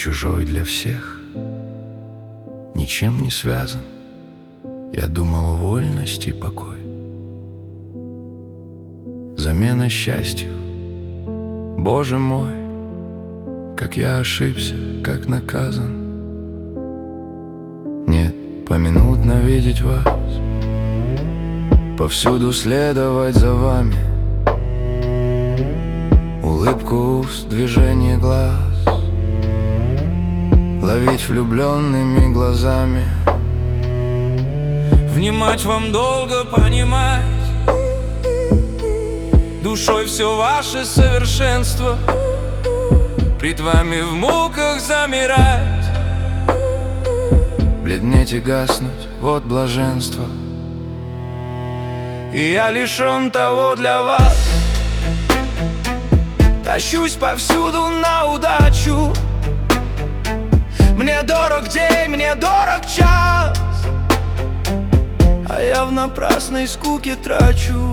чужой для всех, ничем не связан. Я думал, вольность и покой, замена счастью. Боже мой, как я ошибся, как наказан. Нет, поминутно видеть вас, повсюду следовать за вами. Улыбку уст, движение глаз, ловить влюбленными глазами. Внимать вам долго, понимать душой все ваше совершенство, пред вами в муках замирать, бледнеть и гаснуть, вот блаженство. И я лишен того для вас, тащусь повсюду на удачу. Мне дорог день, мне дорог час, а я в напрасной скуке трачу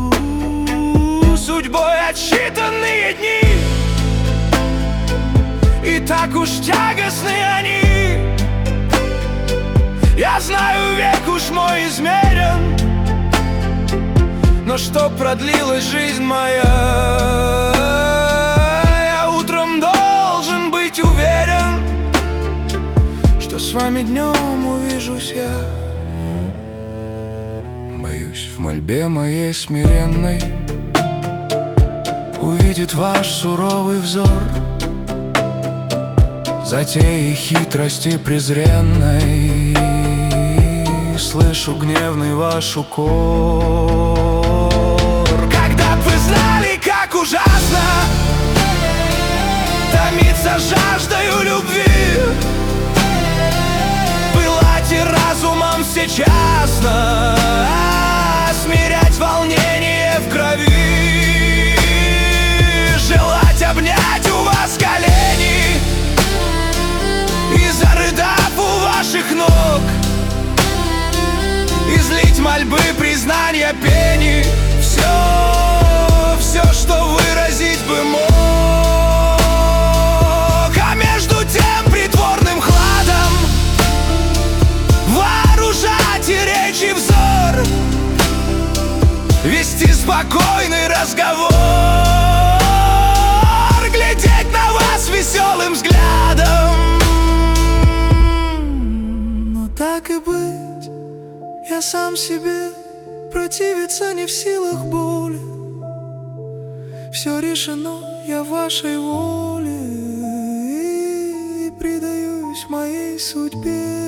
судьбой отсчитанные дни. И так уж тягостны они. Я знаю, век уж мой измерен, но чтоб продлилась жизнь моя, я утром должен быть уверен, что с вами днем увижусь я. Боюсь, в мольбе моей смиренной увидит ваш суровый взор, затеи хитрости презренной. Слышу гневный ваш укор. Когда б вы знали, как ужасно томиться жаждою любви, пылать и разумом всечасно, смирять волнение в крови, желать обнять у вас колени и, зарыдав у ваших ног, излить мольбы, признания, пени. Все, что выразить бы мог. А между тем притворным хладом вооружать и речи взор, вести спокойный разговор, глядеть на вас веселым взглядом. Но так и быть, я сам себе противиться не в силах боли. Все решено, я вашей воле, и предаюсь моей судьбе.